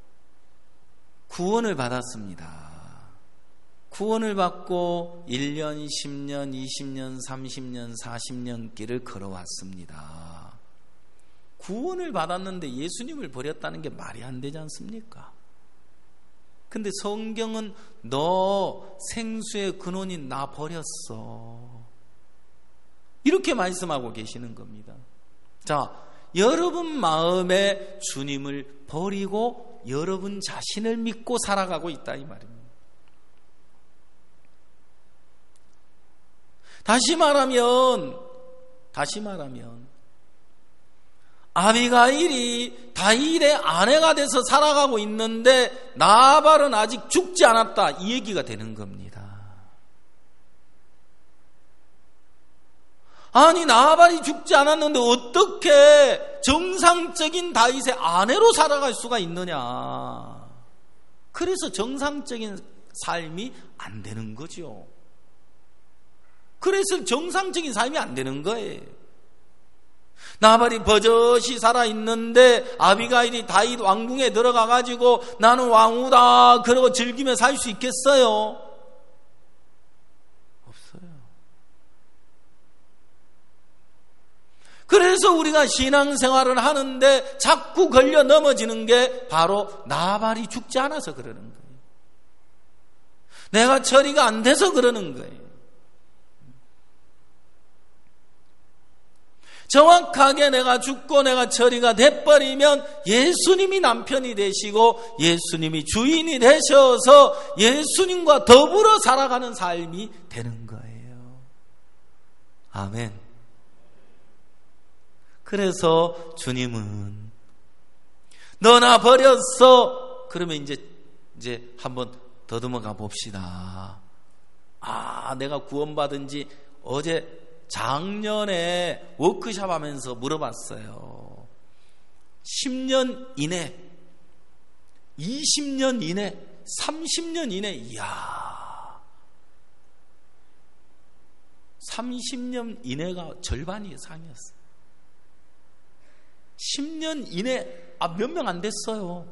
구원을 받았습니다. 구원을 받고 1년, 10년, 20년, 30년, 40년 길을 걸어왔습니다. 구원을 받았는데 예수님을 버렸다는 게 말이 안 되지 않습니까? 근데 성경은 너 생수의 근원인 나 버렸어, 이렇게 말씀하고 계시는 겁니다. 자, 여러분 마음에 주님을 버리고 여러분 자신을 믿고 살아가고 있다 이 말입니다. 다시 말하면 아비가일이 다윗의 아내가 돼서 살아가고 있는데 나발은 아직 죽지 않았다, 이 얘기가 되는 겁니다. 아니, 나발이 죽지 않았는데 어떻게 정상적인 다윗의 아내로 살아갈 수가 있느냐. 그래서 정상적인 삶이 안 되는 거죠. 그래서 정상적인 삶이 안 되는 거예요. 나발이 버젓이 살아있는데 아비가일이 다윗 왕궁에 들어가가지고 나는 왕후다 그러고 즐기며 살 수 있겠어요? 없어요. 그래서 우리가 신앙생활을 하는데 자꾸 걸려 넘어지는 게 바로 나발이 죽지 않아서 그러는 거예요. 내가 처리가 안 돼서 그러는 거예요. 정확하게 내가 죽고 내가 처리가 돼버리면 예수님이 남편이 되시고 예수님이 주인이 되셔서 예수님과 더불어 살아가는 삶이 되는 거예요. 아멘. 그래서 주님은 너나 버렸어. 그러면 이제 한번 더듬어가 봅시다. 아, 내가 구원받은 지 어제 작년에 워크숍 하면서 물어봤어요. 10년 이내, 20년 이내, 30년 이내, 이야, 30년 이내가 절반이 이상이었어요. 10년 이내, 몇 명 안 됐어요.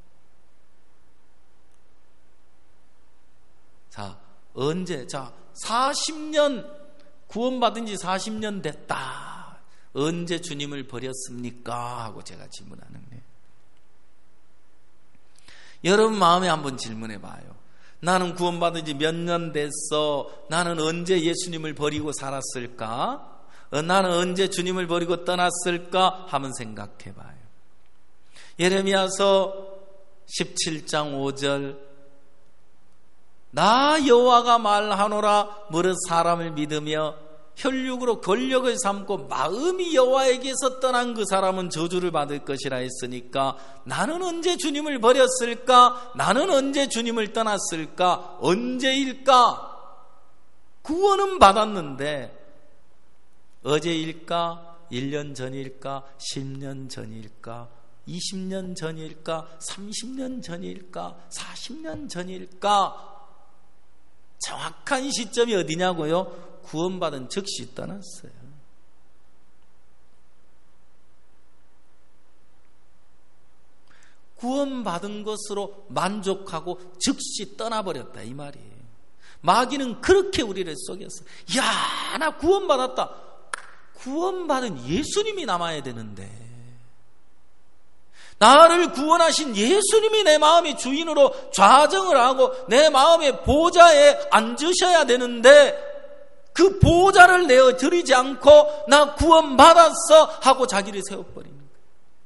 자, 언제? 자, 40년 구원받은 지 40년 됐다. 언제 주님을 버렸습니까? 하고 제가 질문하는 거예요. 여러분 마음에 한번 질문해 봐요. 나는 구원받은 지 몇 년 됐어. 나는 언제 예수님을 버리고 살았을까? 나는 언제 주님을 버리고 떠났을까? 한번 생각해 봐요. 예레미야서 17장 5절, 나 여호와가 말하노라. 무릇 사람을 믿으며 혈육으로 권력을 삼고 마음이 여호와에게서 떠난 그 사람은 저주를 받을 것이라 했으니까 나는 언제 주님을 버렸을까? 나는 언제 주님을 떠났을까? 언제일까? 구원은 받았는데 어제일까? 1년 전일까? 10년 전일까? 20년 전일까? 30년 전일까? 40년 전일까? 정확한 시점이 어디냐고요? 구원받은 즉시 떠났어요. 구원받은 것으로 만족하고 즉시 떠나버렸다 이 말이에요. 마귀는 그렇게 우리를 속였어. 야, 나 구원받았다. 구원받은 예수님이 남아야 되는데, 나를 구원하신 예수님이 내 마음의 주인으로 좌정을 하고 내 마음의 보좌에 앉으셔야 되는데 그 보좌를 내어드리지 않고 나 구원받았어 하고 자기를 세워버리는 거예요.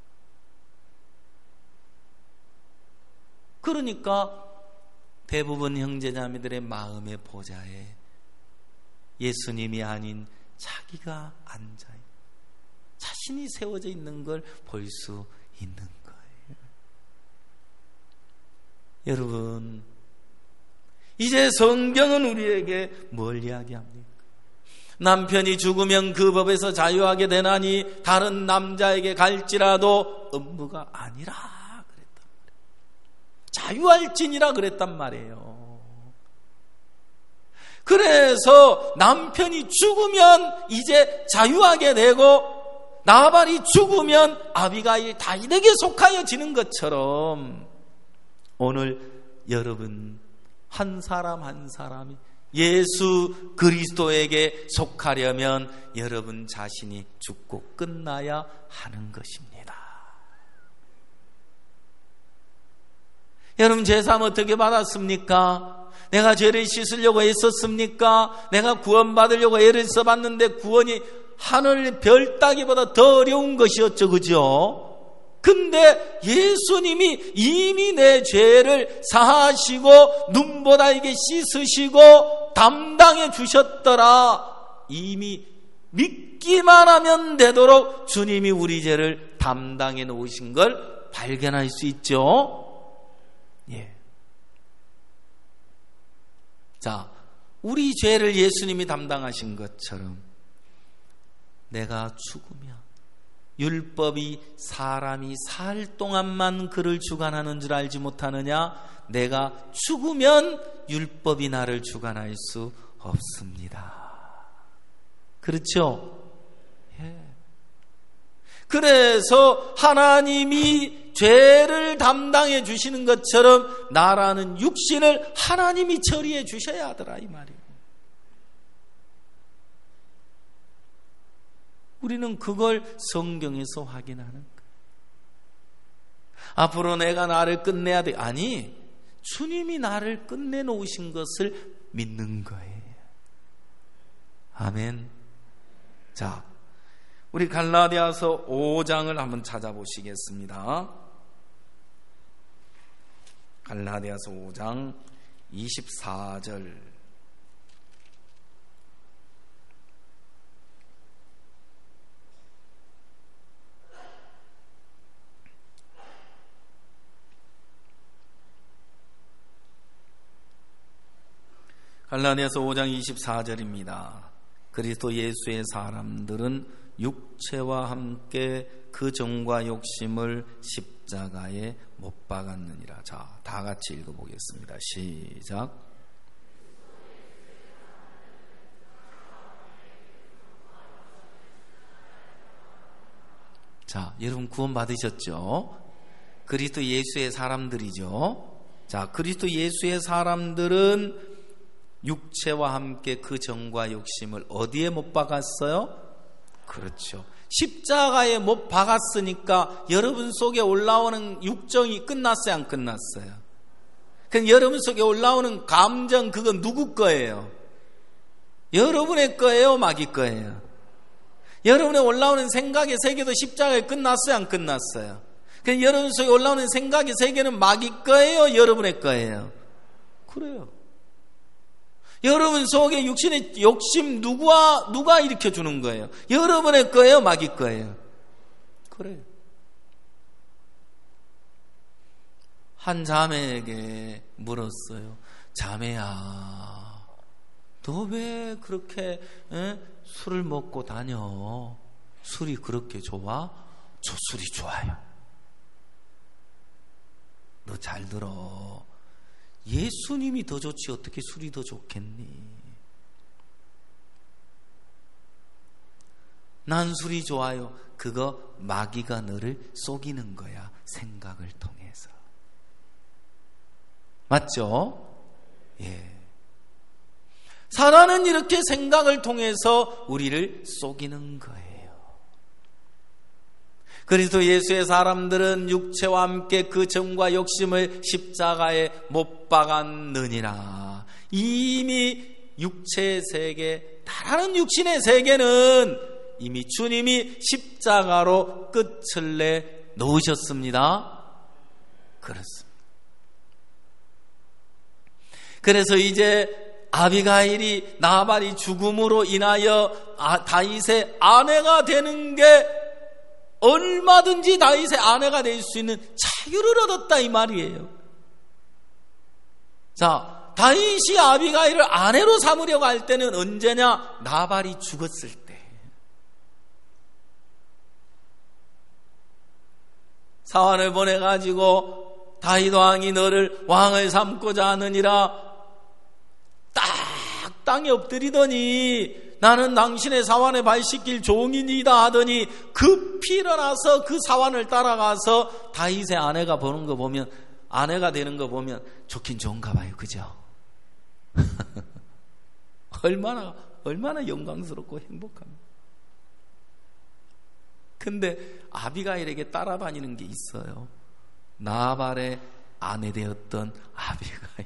그러니까 대부분 형제자매들의 마음의 보좌에 예수님이 아닌 자기가 앉아요. 자신이 세워져 있는 걸 볼 수 있는 거예요. 여러분, 이제 성경은 우리에게 뭘 이야기합니까? 남편이 죽으면 그 법에서 자유하게 되나니 다른 남자에게 갈지라도 음부가 아니라 그랬단 말이에요. 자유할지니라 그랬단 말이에요. 그래서 남편이 죽으면 이제 자유하게 되고, 나발이 죽으면 아비가일 다윗에게 속하여지는 것처럼, 오늘 여러분 한 사람 한 사람이 예수 그리스도에게 속하려면 여러분 자신이 죽고 끝나야 하는 것입니다. 여러분, 제삼 어떻게 받았습니까? 내가 죄를 씻으려고 애썼습니까? 내가 구원받으려고 애를 써봤는데 구원이 하늘 별 따기보다 더 어려운 것이었죠, 그죠? 근데 예수님이 이미 내 죄를 사하시고 눈보다 이게 씻으시고 담당해 주셨더라. 이미 믿기만 하면 되도록 주님이 우리 죄를 담당해 놓으신 걸 발견할 수 있죠. 예. 자, 우리 죄를 예수님이 담당하신 것처럼 내가 죽으면, 율법이 사람이 살 동안만 그를 주관하는 줄 알지 못하느냐? 내가 죽으면 율법이 나를 주관할 수 없습니다. 그렇죠? 예. 그래서 하나님이 죄를 담당해 주시는 것처럼 나라는 육신을 하나님이 처리해 주셔야 하더라, 이 말이에요. 우리는 그걸 성경에서 확인하는 거예요. 앞으로 내가 나를 끝내야 돼. 아니, 주님이 나를 끝내놓으신 것을 믿는 거예요. 아멘. 자, 우리 갈라디아서 5장을 한번 찾아보시겠습니다. 갈라디아서 5장 24절. 갈라디아서 5장 24절입니다. 그리스도 예수의 사람들은 육체와 함께 그 정과 욕심을 십자가에 못 박았느니라. 자, 다 같이 읽어보겠습니다. 시작. 자, 여러분 구원 받으셨죠? 그리스도 예수의 사람들이죠. 자, 그리스도 예수의 사람들은 육체와 함께 그 정과 욕심을 어디에 못 박았어요? 그렇죠. 십자가에 못 박았으니까 여러분 속에 올라오는 육정이 끝났어요, 안 끝났어요? 그럼 여러분 속에 올라오는 감정, 그건 누구 거예요? 여러분의 거예요, 마귀 거예요? 여러분의 올라오는 생각의 세계도 십자가에 끝났어요, 안 끝났어요? 그럼 여러분 속에 올라오는 생각의 세계는 마귀 거예요, 여러분의 거예요? 그래요. 여러분 속에 육신의 욕심 누가 일으켜주는 거예요? 여러분의 거예요? 마귀 거예요? 그래요. 한 자매에게 물었어요. 자매야, 너 왜 그렇게 술을 먹고 다녀? 술이 그렇게 좋아? 저 술이 좋아요. 너 잘 들어. 예수님이 더 좋지 어떻게 술이 더 좋겠니? 난 술이 좋아요. 그거 마귀가 너를 속이는 거야, 생각을 통해서. 맞죠? 예. 사단은 이렇게 생각을 통해서 우리를 속이는 거예요. 그리스도 예수의 사람들은 육체와 함께 그 정과 욕심을 십자가에 못 박았느니라. 이미 육체의 세계, 다른 육신의 세계는 이미 주님이 십자가로 끝을 내 놓으셨습니다. 그렇습니다. 그래서 이제 아비가일이 나발이 죽음으로 인하여 다윗의 아내가 되는 게 얼마든지 다윗의 아내가 될 수 있는 자유를 얻었다 이 말이에요. 자, 다윗이 아비가일을 아내로 삼으려고 할 때는 언제냐? 나발이 죽었을 때. 사환을 보내가지고 다윗 왕이 너를 왕을 삼고자 하느니라 딱 땅에 엎드리더니 나는 당신의 사환에 발 씻길 종이니다 하더니 급히 일어나서 그 사환을 따라가서 다윗의 아내가 보는 거 보면, 아내가 되는 거 보면 좋긴 좋은가 봐요. 그죠? 얼마나 영광스럽고 행복합니다. 근데 아비가일에게 따라다니는 게 있어요. 나발의 아내 되었던 아비가일.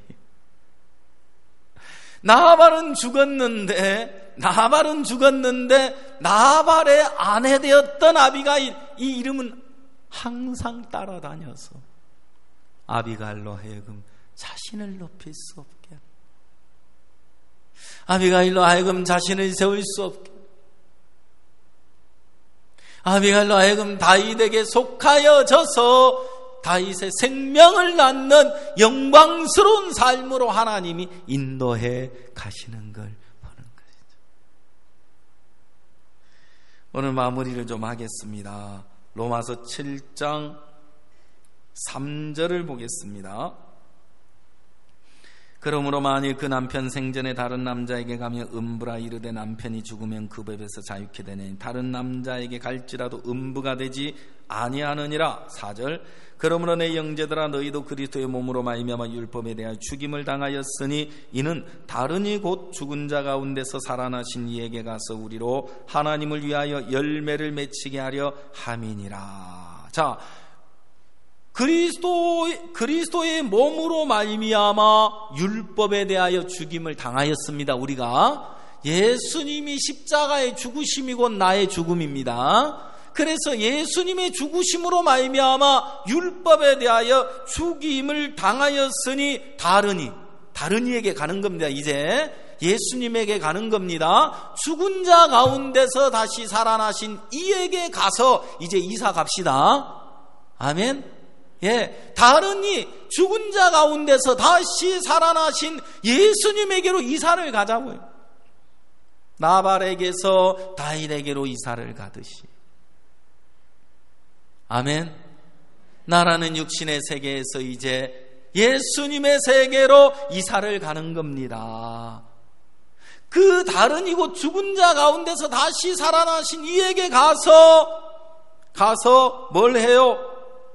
나발은 죽었는데 나발의 아내 되었던 아비가일, 이 이름은 항상 따라다녀서 아비가일로 하여금 자신을 높일 수 없게, 아비가일로 하여금 자신을 세울 수 없게, 아비가일로 하여금 다윗에게 속하여져서 다윗의 생명을 낳는 영광스러운 삶으로 하나님이 인도해 가시는 걸 보는 것이죠. 오늘 마무리를 좀 하겠습니다. 로마서 7장 3절을 보겠습니다. 그러므로 만일 그 남편 생전에 다른 남자에게 가며 음부라 이르되 남편이 죽으면 그 법에서 자유케 되니 다른 남자에게 갈지라도 음부가 되지 아니하느니라. 4절 그러므로 내 형제들아 너희도 그리스도의 몸으로 말미암아 율법에 대하여 죽임을 당하였으니 이는 다른이 곧 죽은 자 가운데서 살아나신 이에게 가서 우리로 하나님을 위하여 열매를 맺히게 하려 함이니라. 자, 그리스도의 몸으로 말미암아 율법에 대하여 죽임을 당하였습니다. 우리가 예수님이 십자가의 죽으심이 곧 나의 죽음입니다. 그래서 예수님의 죽으심으로 말미암아 율법에 대하여 죽임을 당하였으니 다른이에게 가는 겁니다. 이제 예수님에게 가는 겁니다. 죽은 자 가운데서 다시 살아나신 이에게 가서 이제 이사 갑시다. 아멘. 예, 다른이 죽은 자 가운데서 다시 살아나신 예수님에게로 이사를 가자고요. 나발에게서 다윗에게로 이사를 가듯이. 아멘. 나라는 육신의 세계에서 이제 예수님의 세계로 이사를 가는 겁니다. 그 다른 이곳 죽은 자 가운데서 다시 살아나신 이에게 가서 뭘 해요?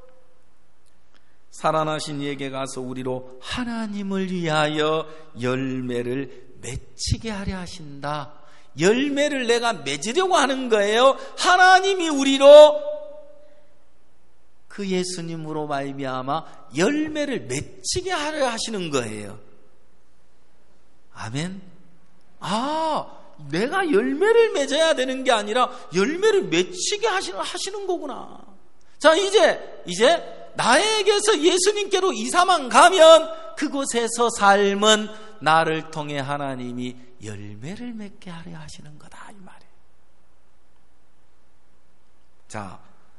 살아나신 이에게 가서 우리로 하나님을 위하여 열매를 맺히게 하려 하신다. 열매를 내가 맺으려고 하는 거예요. 하나님이 우리로 그 예수님으로 말미암아 열매를 맺히게 하려 하시는 거예요. 아멘. 내가 열매를 맺어야 되는 게 아니라 열매를 맺히게 하시는 거구나. 자, 이제 나에게서 예수님께로 이사만 가면 그곳에서 삶은 나를 통해 하나님이 열매를 맺게 하려 하시는 거다 이 말이에요. 자,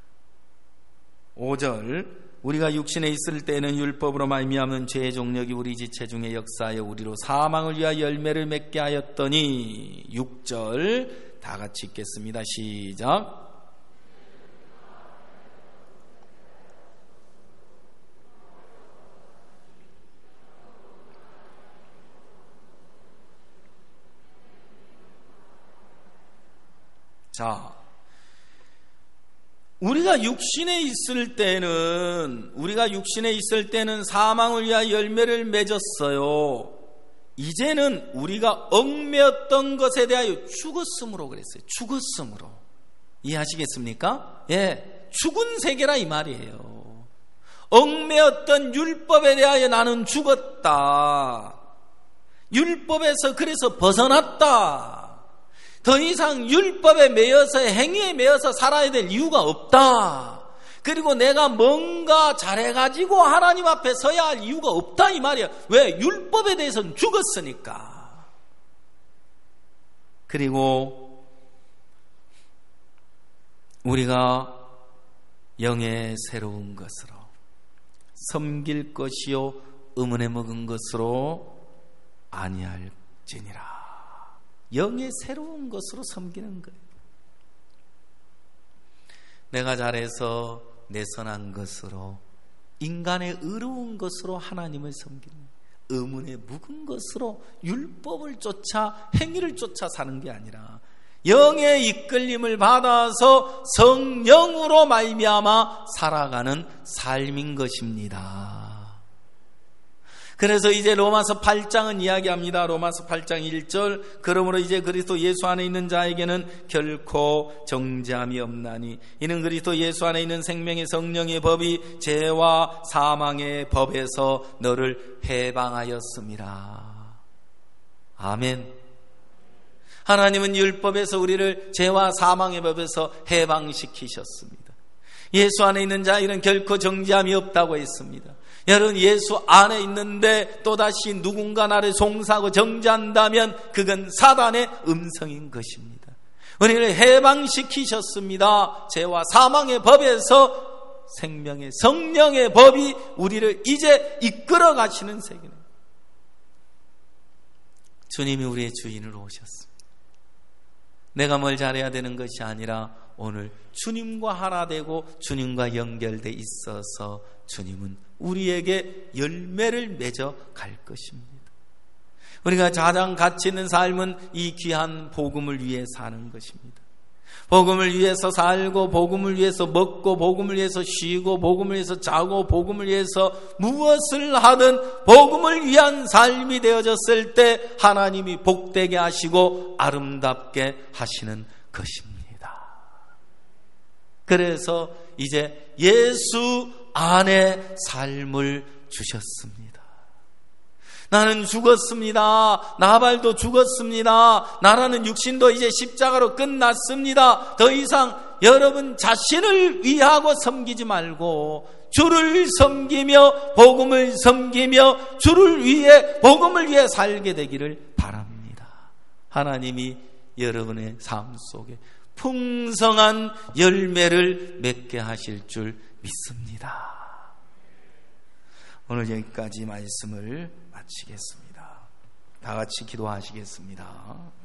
5절 우리가 육신에 있을 때는 율법으로 말미암은 죄의 종력이 우리 지체 중에 역사하여 우리로 사망을 위하여 열매를 맺게 하였더니 6절 다 같이 읽겠습니다. 시작. 자, 우리가 육신에 있을 때는 사망을 위하여 열매를 맺었어요. 이제는 우리가 얽매였던 것에 대하여 죽었음으로 그랬어요. 죽었음으로. 이해하시겠습니까? 예, 죽은 세계라 이 말이에요. 얽매였던 율법에 대하여 나는 죽었다. 율법에서 그래서 벗어났다. 더 이상 율법에 매여서 행위에 매여서 살아야 될 이유가 없다. 그리고 내가 뭔가 잘해가지고 하나님 앞에 서야 할 이유가 없다 이 말이야. 왜? 율법에 대해서는 죽었으니까. 그리고 우리가 영의 새로운 것으로 섬길 것이요 의문에 먹은 것으로 아니할지니라. 영의 새로운 것으로 섬기는 거예요. 내가 잘해서 내 선한 것으로, 인간의 의로운 것으로 하나님을 섬기는, 의문에 묵은 것으로 율법을 쫓아 행위를 쫓아 사는 게 아니라 영의 이끌림을 받아서 성령으로 말미암아 살아가는 삶인 것입니다. 그래서 이제 로마서 8장은 이야기합니다. 로마서 8장 1절, 그러므로 이제 그리스도 예수 안에 있는 자에게는 결코 정죄함이 없나니 이는 그리스도 예수 안에 있는 생명의 성령의 법이 죄와 사망의 법에서 너를 해방하였음이라. 아멘. 하나님은 율법에서 우리를 죄와 사망의 법에서 해방시키셨습니다. 예수 안에 있는 자에게는 결코 정죄함이 없다고 했습니다. 여러분, 예수 안에 있는데 또다시 누군가 나를 송사하고 정죄한다면 그건 사단의 음성인 것입니다. 우리를 해방시키셨습니다. 죄와 사망의 법에서 생명의 성령의 법이 우리를 이제 이끌어 가시는 세계입니다. 주님이 우리의 주인으로 오셨습니다. 내가 뭘 잘해야 되는 것이 아니라 오늘 주님과 하나 되고 주님과 연결돼 있어서 주님은 우리에게 열매를 맺어 갈 것입니다. 우리가 가장 가치 있는 삶은 이 귀한 복음을 위해 사는 것입니다. 복음을 위해서 살고, 복음을 위해서 먹고, 복음을 위해서 쉬고, 복음을 위해서 자고, 복음을 위해서 무엇을 하든 복음을 위한 삶이 되어졌을 때 하나님이 복되게 하시고 아름답게 하시는 것입니다. 그래서 이제 예수 안에 삶을 주셨습니다. 나는 죽었습니다. 나발도 죽었습니다. 나라는 육신도 이제 십자가로 끝났습니다. 더 이상 여러분 자신을 위하고 섬기지 말고 주를 섬기며 복음을 섬기며 주를 위해, 복음을 위해 살게 되기를 바랍니다. 하나님이 여러분의 삶 속에 풍성한 열매를 맺게 하실 줄 믿습니다. 오늘 여기까지 말씀을 마치겠습니다. 다 같이 기도하시겠습니다.